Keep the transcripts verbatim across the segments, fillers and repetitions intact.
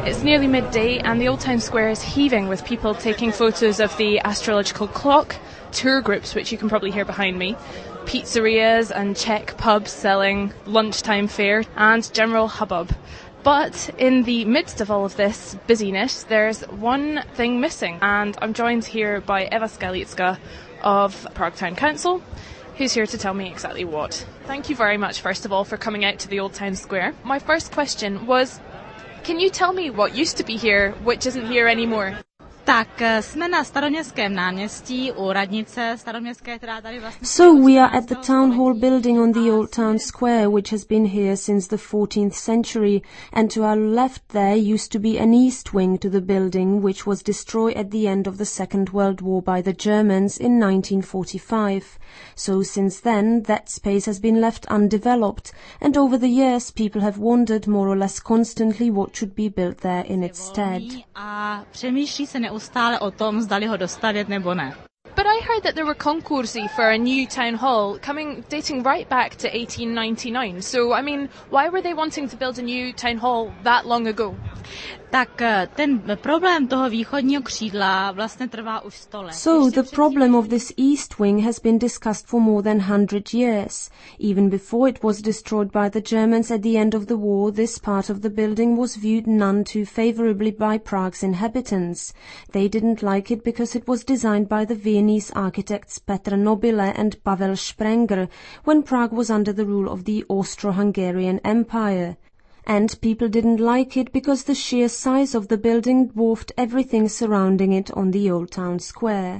It's nearly midday and the Old Town Square is heaving with people taking photos of the astrological clock, tour groups, which you can probably hear behind me, pizzerias and Czech pubs selling lunchtime fare, and general hubbub. But in the midst of all of this busyness, there's one thing missing, and I'm joined here by Eva Skalicka of Prague Town Council, who's here to tell me exactly what. Thank you very much, first of all, for coming out to the Old Town Square. My first question was, can you tell me what used to be here, which isn't here anymore? Tak, jsme na Staroměstském náměstí u radnice Staroměstské, která tady vlastně... So we are at the town hall building on the Old Town Square, which has been here since the fourteenth century, and to our left there used to be an east wing to the building, which was destroyed at the end of the Second World War by the Germans in nineteen forty-five. So since then, that space has been left undeveloped, and over the years people have wondered more or less constantly what should be built there in its stead. A přemýšlí se neustále o tom, zdali ho dostavět nebo ne. But I heard that there were concursi for a new town hall coming, dating right back to eighteen ninety-nine. So, I mean, why were they wanting to build a new town hall that long ago? Tak ten problém toho východního křídla vlastně trvá už sto let. So the problem of this east wing has been discussed for more than one hundred years. Even before it was destroyed by the Germans at the end of the war, this part of the building was viewed none too favorably by Prague's inhabitants. They didn't like it because it was designed by the Viennese architects Petr Nobile and Pavel Sprenger when Prague was under the rule of the Austro-Hungarian Empire. And people didn't like it because the sheer size of the building dwarfed everything surrounding it on the Old Town Square.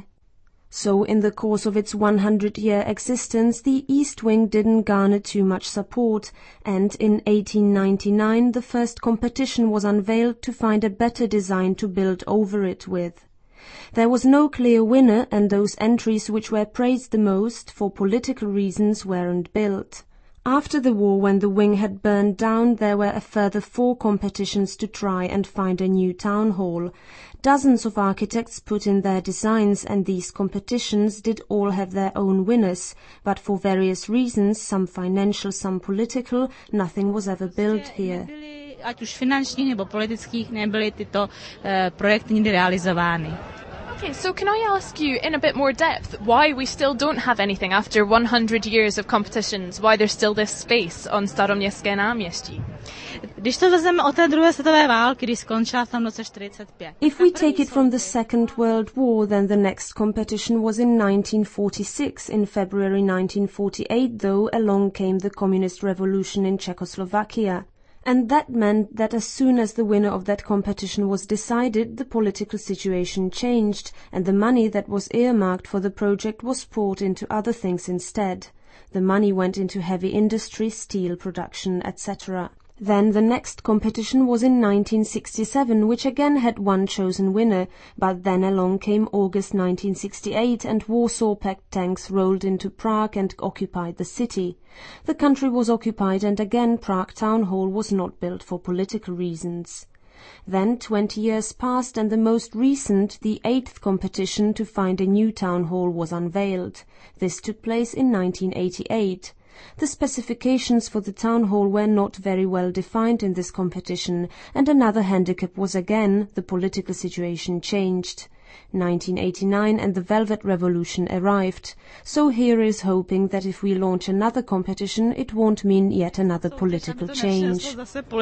So in the course of its one hundred year existence, the East Wing didn't garner too much support, and in eighteen ninety-nine the first competition was unveiled to find a better design to build over it with. There was no clear winner, and those entries which were praised the most for political reasons weren't built. After the war, when the wing had burned down, there were a further four competitions to try and find a new town hall. Dozens of architects put in their designs, and these competitions did all have their own winners, but for various reasons, some financial, some political, nothing was ever built here. Ať už finančních nebo politických nebyly tyto uh, projekty nikdy realizovány. Okay, so can I ask you in a bit more depth why we still don't have anything after one hundred years of competitions, why there's still this space on Staroměstské náměstí? Když to vezmeme od té druhé světové války, když skončila v tom roce čtyřicet pět. If we take it from the Second World War, then the next competition was in nineteen forty-six. In February nineteen forty-eight, though, along came the communist revolution in Czechoslovakia. And that meant that as soon as the winner of that competition was decided, the political situation changed, and the money that was earmarked for the project was poured into other things instead. The money went into heavy industry, steel production, et cetera. Then the next competition was in nineteen sixty-seven, which again had one chosen winner, but then along came August nineteen sixty-eight, and Warsaw-packed tanks rolled into Prague and occupied the city. The country was occupied, and again Prague Town Hall was not built for political reasons. Then twenty years passed, and the most recent, the eighth competition to find a new town hall was unveiled. This took place in nineteen eighty-eight. The specifications for the town hall were not very well defined in this competition, and another handicap was again the political situation changed. nineteen eighty-nine and the Velvet Revolution arrived. So here is hoping that if we launch another competition, it won't mean yet another political change.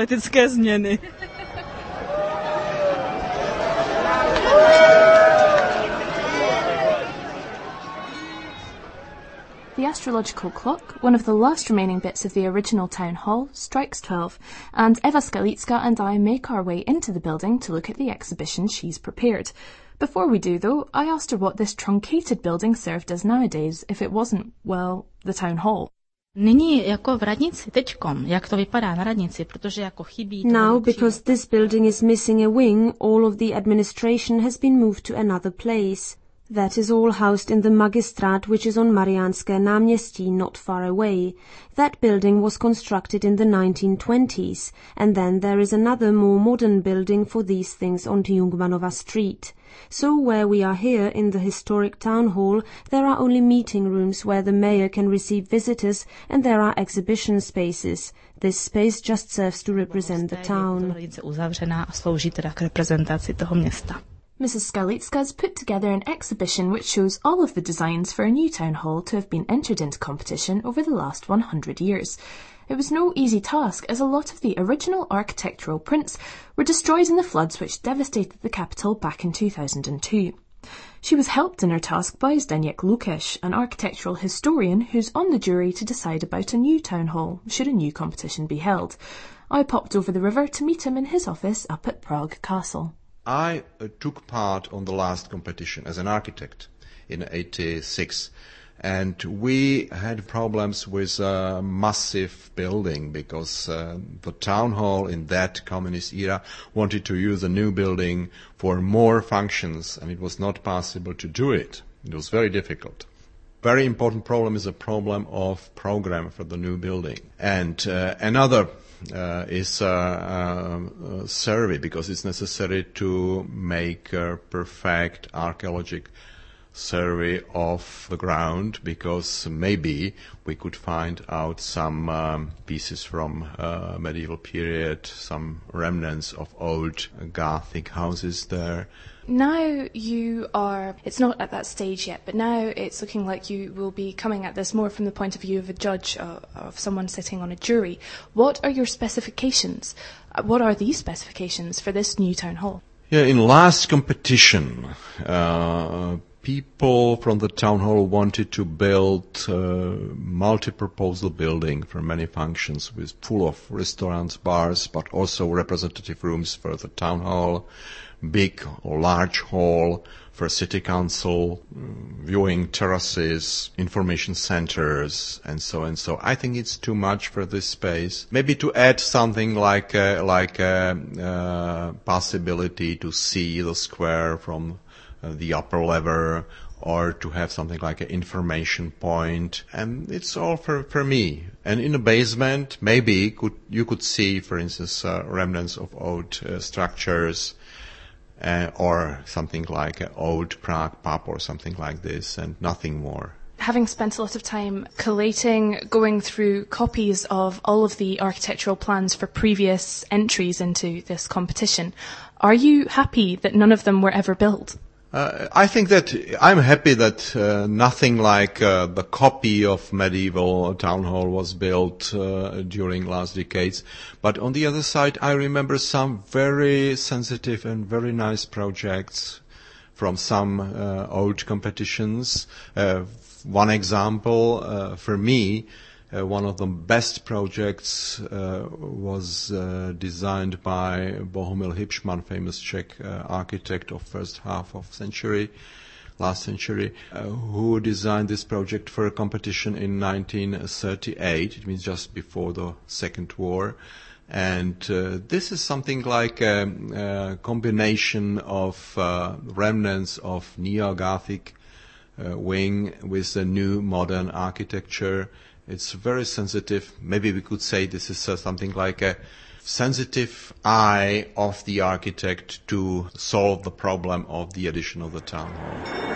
The astrological clock, one of the last remaining bits of the original town hall, strikes twelve, and Eva Skalicka and I make our way into the building to look at the exhibition she's prepared. Before we do, though, I asked her what this truncated building served as nowadays if it wasn't, well, the town hall. Nyní jako v radnici teďkom, jak to vypadá na radnici, protože jako chybí... Now, because this building is missing a wing, all of the administration has been moved to another place. That is all housed in the Magistrat, which is on Mariánské náměstí, not far away. That building was constructed in the nineteen twenties, and then there is another more modern building for these things on Jungmannova Street. So where we are here in the historic town hall, there are only meeting rooms where the mayor can receive visitors, and there are exhibition spaces. This space just serves to represent the town. Missus Skalitska has put together an exhibition which shows all of the designs for a new town hall to have been entered into competition over the last one hundred years. It was no easy task, as a lot of the original architectural prints were destroyed in the floods which devastated the capital back in two thousand two. She was helped in her task by Zdeněk Lukáš, an architectural historian who's on the jury to decide about a new town hall, should a new competition be held. I popped over the river to meet him in his office up at Prague Castle. I uh, took part on the last competition as an architect in eighty-six, and we had problems with a massive building because uh, the town hall in that communist era wanted to use a new building for more functions, and it was not possible to do it. It was very difficult. Very important problem is a problem of program for the new building. And uh, another Uh, is a, a, a survey, because it's necessary to make a perfect archaeological survey of the ground, because maybe we could find out some um, pieces from uh, medieval period, some remnants of old Gothic houses there. Now you are, it's not at that stage yet, but now it's looking like you will be coming at this more from the point of view of a judge, uh, of someone sitting on a jury. What are your specifications? Uh, what are these specifications for this new town hall? Yeah, in last competition, uh, people from the town hall wanted to build a multi-proposal building for many functions, with full of restaurants, bars, but also representative rooms for the town hall, big or large hall for city council, viewing terraces, information centers, and so and so. I think it's too much for this space. Maybe to add something like a, like a uh, possibility to see the square from uh, the upper level, or to have something like an information point. And it's all for, for me. And in the basement, maybe could, you could see, for instance, uh, remnants of old uh, structures, Uh, or something like an old Prague pub or something like this, and nothing more. Having spent a lot of time collating, going through copies of all of the architectural plans for previous entries into this competition, are you happy that none of them were ever built? Uh, I think that I'm happy that uh, nothing like uh, the copy of medieval town hall was built uh, during last decades. But on the other side, I remember some very sensitive and very nice projects from some uh, old competitions. Uh, one example, uh, for me, Uh, one of the best projects uh, was uh, designed by Bohumil Hipšman, famous Czech uh, architect of first half of century, last century, uh, who designed this project for a competition in nineteen thirty-eight. It means just before the Second War. And uh, this is something like a, a combination of uh, remnants of neo-Gothic uh, wing with the new modern architecture. It's very sensitive. Maybe we could say this is uh, something like a sensitive eye of the architect to solve the problem of the addition of the town hall.